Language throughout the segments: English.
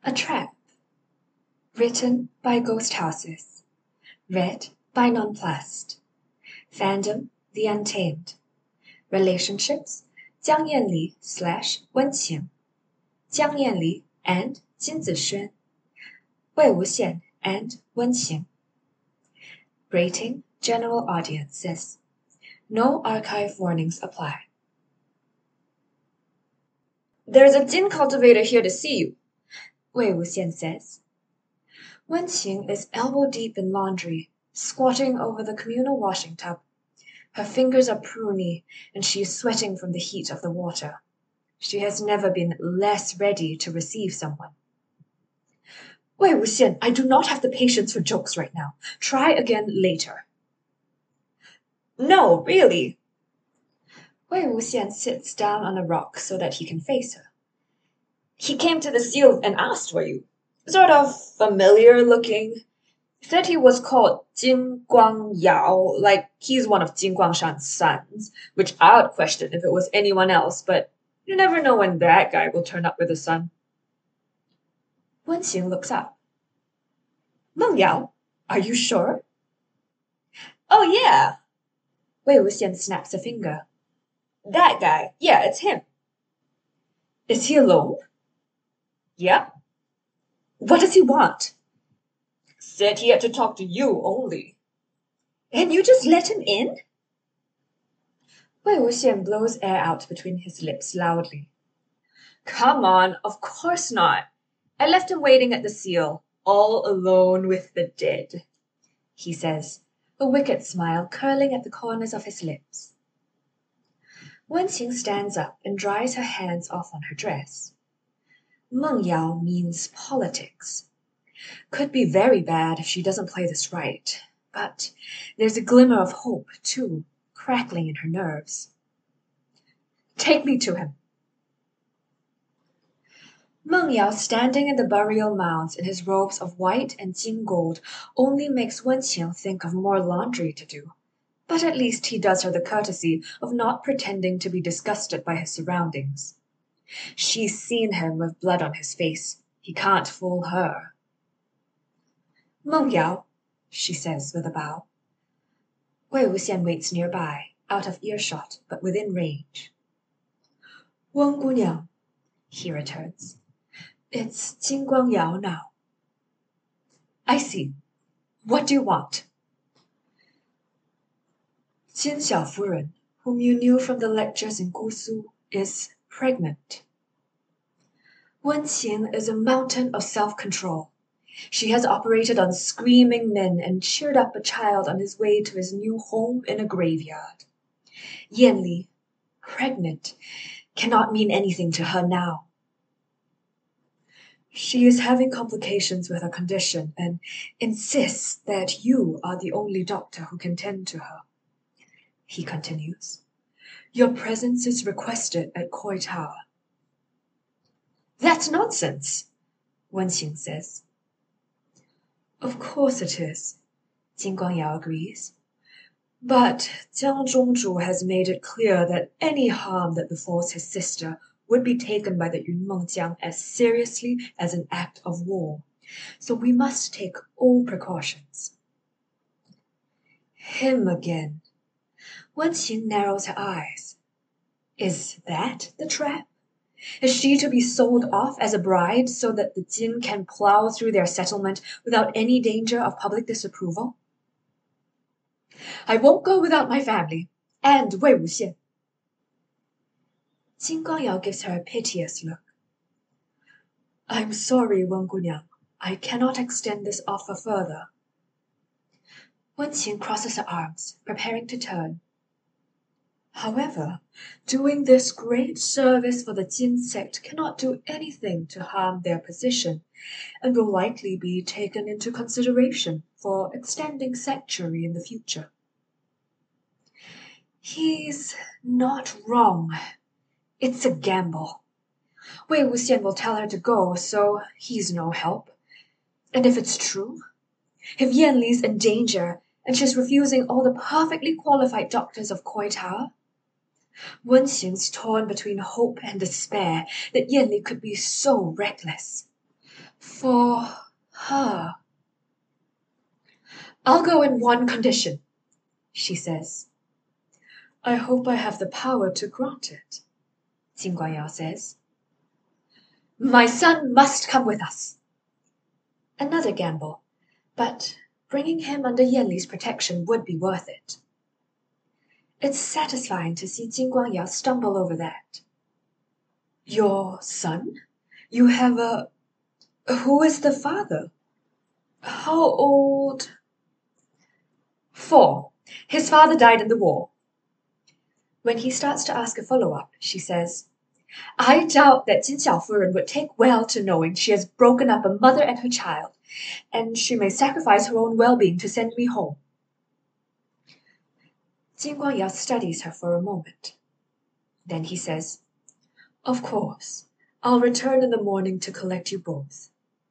A Trap. Written by Ghost Houses. Read by Nonplussed. Fandom The Untamed. Relationships Jiang Yanli / Wenqing. Jiang Yanli and Jin Zixuan. Wei Wuxian and Wenqing. Rating General Audiences. No archive warnings apply. There's a Jin cultivator here to see you, Wei Wuxian says. Wenqing is elbow-deep in laundry, squatting over the communal washing tub. Her fingers are pruny, and she is sweating from the heat of the water. She has never been less ready to receive someone. Wei Wuxian, I do not have the patience for jokes right now. Try again later. No, really. Wei Wuxian sits down on a rock so that he can face her. He came to the seal and asked for you. Sort of familiar looking. Said he was called Jin Guangyao, like he's one of Jin Guangshan's sons, which I would question if it was anyone else, but you never know when that guy will turn up with a son. Wenqing looks up. Meng Yao, are you sure? Oh yeah. Wei Wuxian snaps a finger. That guy, yeah, it's him. Is he alone? Yeah. What does he want? Said he had to talk to you only. And you just let him in? Wei Wuxian blows air out between his lips loudly. Come on, of course not. I left him waiting at the seal, all alone with the dead, he says, a wicked smile curling at the corners of his lips. Wenqing stands up and dries her hands off on her dress. Meng Yao means politics. Could be very bad if she doesn't play this right, but there's a glimmer of hope, too, crackling in her nerves. Take me to him. Meng Yao standing in the burial mounds in his robes of white and Jin gold only makes Wenqing think of more laundry to do, but at least he does her the courtesy of not pretending to be disgusted by his surroundings. She's seen him with blood on his face. He can't fool her. Meng Yao, she says with a bow. Wei Wuxian waits nearby, out of earshot, but within range. Wen Gunyang, he returns. It's Jin Guangyao now. I see. What do you want? Jin Xiaofuren, whom you knew from the lectures in Gusu, is pregnant. Wenqing is a mountain of self-control. She has operated on screaming men and cheered up a child on his way to his new home in a graveyard. Yanli, pregnant, cannot mean anything to her now. She is having complications with her condition and insists that you are the only doctor who can tend to her. He continues. Your presence is requested at Koi Tower. That's nonsense, Wenqing says. Of course it is, Jin Guangyao agrees. But Jiang Zhongzhu has made it clear that any harm that befalls his sister would be taken by the Yunmengjiang as seriously as an act of war, so we must take all precautions. Him again. Wenqing narrows her eyes. Is that the trap? Is she to be sold off as a bride so that the Jin can plow through their settlement without any danger of public disapproval? I won't go without my family, and Wei Wuxian. Jin Guangyao gives her a piteous look. I'm sorry, Wen Gunyang. I cannot extend this offer further. Wenqing crosses her arms, preparing to turn. However, doing this great service for the Jin sect cannot do anything to harm their position, and will likely be taken into consideration for extending sanctuary in the future. He's not wrong. It's a gamble. Wei Wuxian will tell her to go, so he's no help. And if it's true, if Yanli's in danger and she's refusing all the perfectly qualified doctors of Koi Tower, Wenqing's torn between hope and despair that Yanli could be so reckless. For her. I'll go in one condition, she says. I hope I have the power to grant it, Qin Guangyao says. My son must come with us. Another gamble, but bringing him under Yanli's protection would be worth it. It's satisfying to see Qin Guangyao stumble over that. Your son? You have a... Who is the father? How old? 4. His father died in the war. When he starts to ask a follow-up, she says, I doubt that Jin Xiaofuren would take well to knowing she has broken up a mother and her child, and she may sacrifice her own well-being to send me home. Qin Guangyao studies her for a moment. Then he says, Of course, I'll return in the morning to collect you both.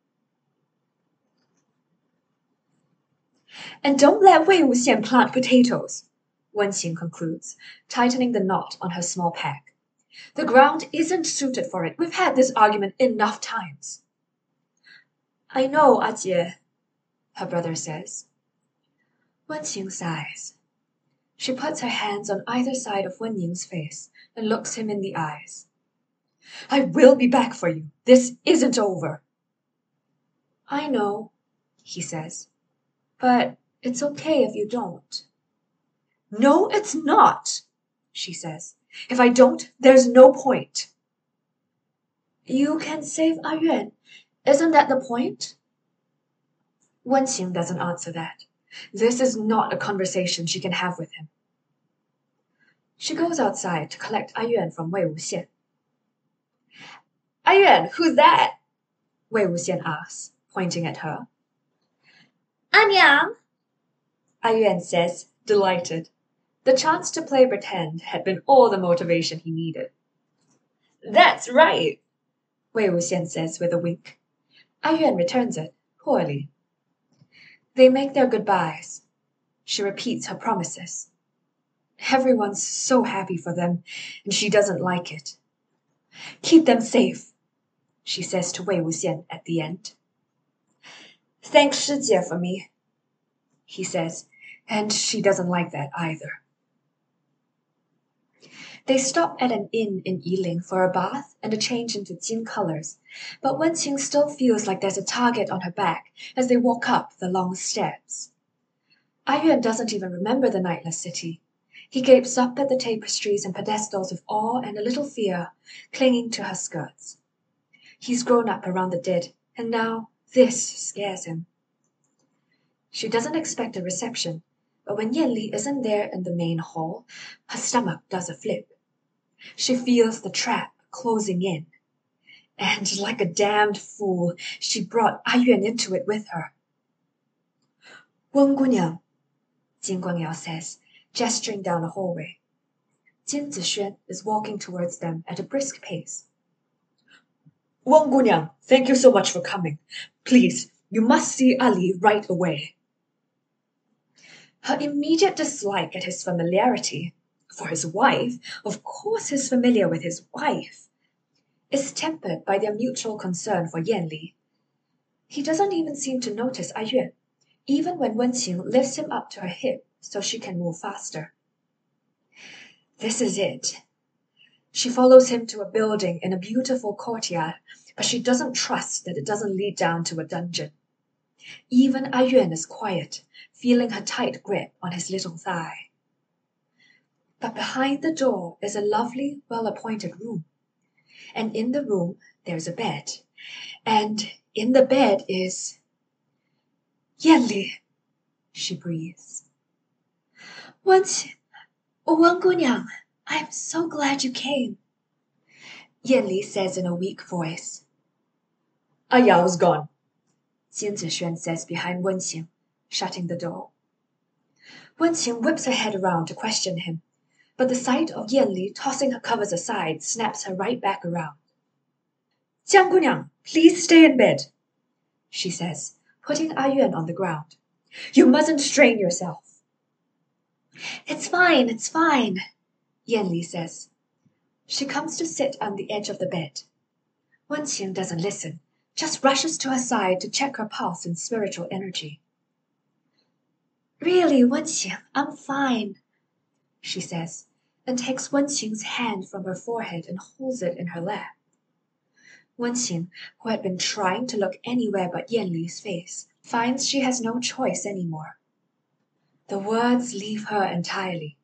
And don't let Wei Wuxian plant potatoes, Wen Qing concludes, tightening the knot on her small pack. The ground isn't suited for it. We've had this argument enough times. I know, Ajie, her brother says. Wen Qing sighs. She puts her hands on either side of Wen Ying's face and looks him in the eyes. I will be back for you. This isn't over. I know, he says, but it's okay if you don't. No, it's not, she says. If I don't, there's no point. You can save A Yuan. Isn't that the point? Wen Qing doesn't answer that. This is not a conversation she can have with him. She goes outside to collect A Yuan from Wei Wuxian. A Yuan, who's that? Wei Wuxian asks, pointing at her. Anyang, A Yuan says, delighted. The chance to play pretend had been all the motivation he needed. That's right, Wei Wuxian says with a wink. A Yuan returns it, poorly. They make their goodbyes. She repeats her promises. Everyone's so happy for them, and she doesn't like it. Keep them safe, she says to Wei Wuxian at the end. Thanks Shijie for me, he says, and she doesn't like that either. They stop at an inn in Yiling for a bath and a change into Jin colors, but Wen Qing still feels like there's a target on her back as they walk up the long steps. A Yuan doesn't even remember the nightless city. He gapes up at the tapestries and pedestals of awe and a little fear, clinging to her skirts. He's grown up around the dead, and now this scares him. She doesn't expect a reception, but when Yanli isn't there in the main hall, her stomach does a flip. She feels the trap closing in. And like a damned fool, she brought A Yuan into it with her. Wen Gunyang, Qin Guangyao says, gesturing down a hallway. Jin Zixuan is walking towards them at a brisk pace. Wen Gunyang, thank you so much for coming. Please, you must see Ali right away. Her immediate dislike at his familiarity, for his wife, of course he's familiar with his wife, is tempered by their mutual concern for Yanli. He doesn't even seem to notice A Yuan, even when Wen Qing lifts him up to her hip so she can move faster. This is it. She follows him to a building in a beautiful courtyard, but she doesn't trust that it doesn't lead down to a dungeon. Even A Yuan is quiet, feeling her tight grip on his little thigh. But behind the door is a lovely, well-appointed room. And in the room there's a bed. And in the bed is... Yanli, she breathes. Wen Gunyang, I'm so glad you came, Yanli says in a weak voice. A Yao's gone, Jin Zixuan says behind Wen Qing, shutting the door. Wen Qing whips her head around to question him, but the sight of Yanli tossing her covers aside snaps her right back around. Jiang Gunyang, please stay in bed, she says, putting A Yuan on the ground. You mustn't strain yourself. It's fine, Yanli says. She comes to sit on the edge of the bed. Wen Qing doesn't listen, just rushes to her side to check her pulse and spiritual energy. Really, Wenqing, I'm fine, she says, and takes Wenqing's hand from her forehead and holds it in her lap. Wenqing, who had been trying to look anywhere but Yanli's face, finds she has no choice anymore. The words leave her entirely.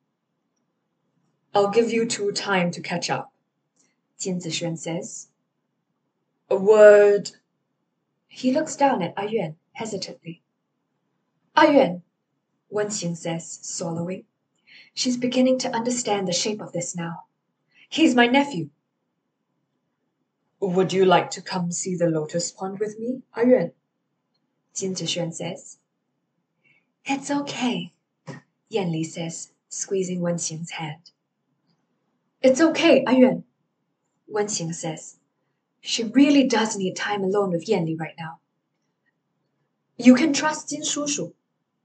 I'll give you two time to catch up, Jin Zixuan says. A word. He looks down at A Yuan hesitantly. A Yuan, Wenqing says, swallowing. She's beginning to understand the shape of this now. He's my nephew. Would you like to come see the lotus pond with me, A Yuan? Jin Zixuan says. It's okay, Yanli says, squeezing Wenqing's hand. It's okay, A Yuan, Wenqing says. She really does need time alone with Yanli right now. You can trust Jin Shushu.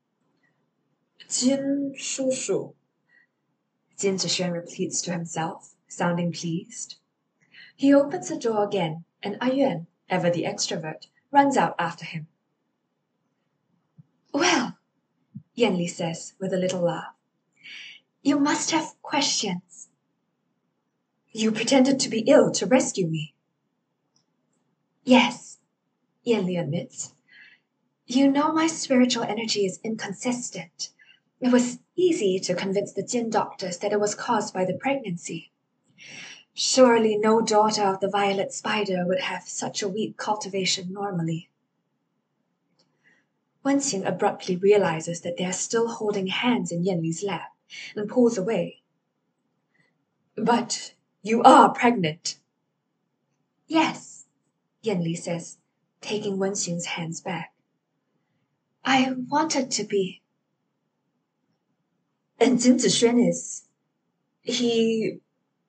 Jin Shushu, Jin Zixuan repeats to himself, sounding pleased. He opens the door again, and A Yuan, ever the extrovert, runs out after him. Well, Yanli says with a little laugh, you must have questions. You pretended to be ill to rescue me. Yes, Yanli admits. You know my spiritual energy is inconsistent. It was easy to convince the Jin doctors that it was caused by the pregnancy. Surely no daughter of the violet spider would have such a weak cultivation normally. Wenqing abruptly realizes that they are still holding hands in Yanli's lap and pulls away. But you are pregnant. Yes, Yanli says, taking Wenqing's hands back. I wanted to be. And Jin Zixuan is... He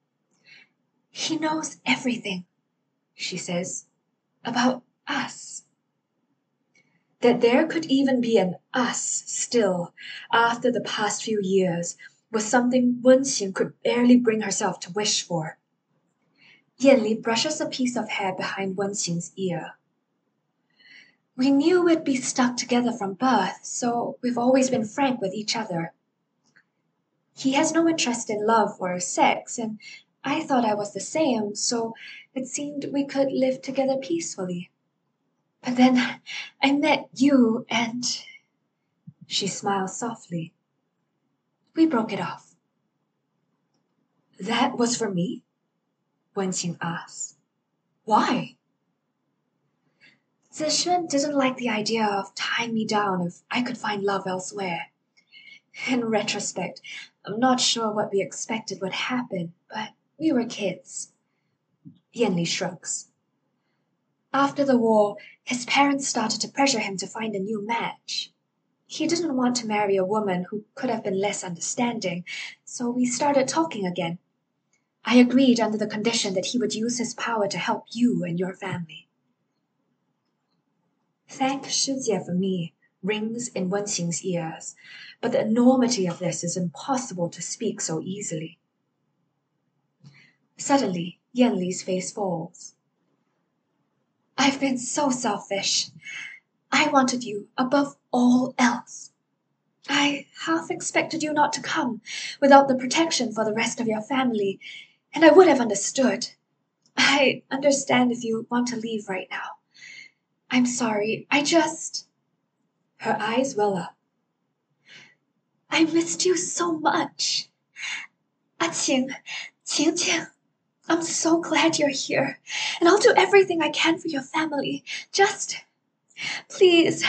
knows everything, she says, about us. That there could even be an us still, after the past few years, was something Wenqing could barely bring herself to wish for. Yanli brushes a piece of hair behind Wenqing's ear. We knew we'd be stuck together from birth, so we've always been frank with each other. He has no interest in love or sex, and I thought I was the same, so it seemed we could live together peacefully. But then I met you, and... She smiles softly. We broke it off. That was for me? Wenqing asks. Why? Zixuan didn't like the idea of tying me down if I could find love elsewhere. In retrospect, I'm not sure what we expected would happen, but we were kids. Yanli shrugs. After the war, his parents started to pressure him to find a new match. He didn't want to marry a woman who could have been less understanding, so we started talking again. I agreed under the condition that he would use his power to help you and your family. Thank Shijie for me rings in Wenqing's ears, but the enormity of this is impossible to speak so easily. Suddenly, Yanli's face falls. I've been so selfish. I wanted you above all else. I half expected you not to come without the protection for the rest of your family, and I would have understood. I understand if you want to leave right now. I'm sorry, Her eyes well up. I missed you so much. Qing, I'm so glad you're here, and I'll do everything I can for your family. Just, please.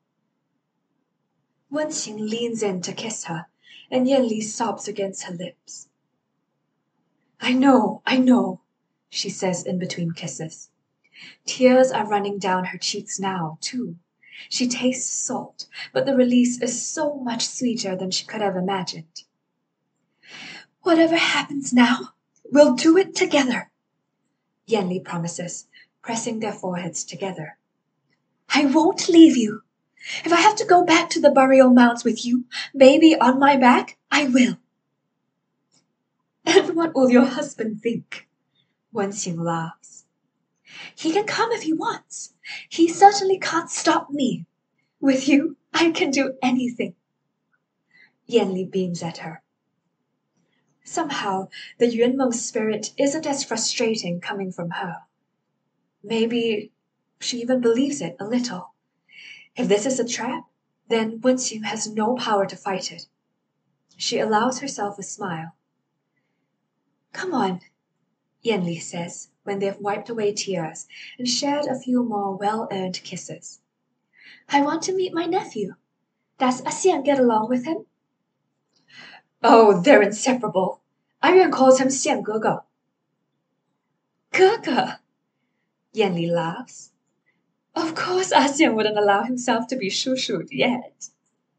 Wenqing leans in to kiss her, and Yanli sobs against her lips. I know, she says in between kisses. Tears are running down her cheeks now, too. She tastes salt, but the release is so much sweeter than she could have imagined. Whatever happens now, we'll do it together, Yanli promises, pressing their foreheads together. I won't leave you. If I have to go back to the burial mounds with you, baby on my back, I will. And what will your husband think? Wenqing laughs. He can come if he wants. He certainly can't stop me. With you, I can do anything. Yanli beams at her. Somehow, the Yunmeng spirit isn't as frustrating coming from her. Maybe she even believes it a little. If this is a trap, then Wenqing has no power to fight it. She allows herself a smile. Come on, Yanli says when they have wiped away tears and shared a few more well-earned kisses. I want to meet my nephew. Does Xian get along with him? Oh, they're inseparable. Yuan calls him Xian Gege. Gege? Yanli laughs. Of course Xian wouldn't allow himself to be shushued yet.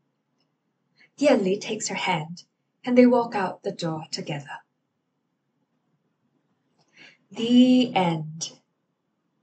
Yanli takes her hand, and they walk out the door together. The end.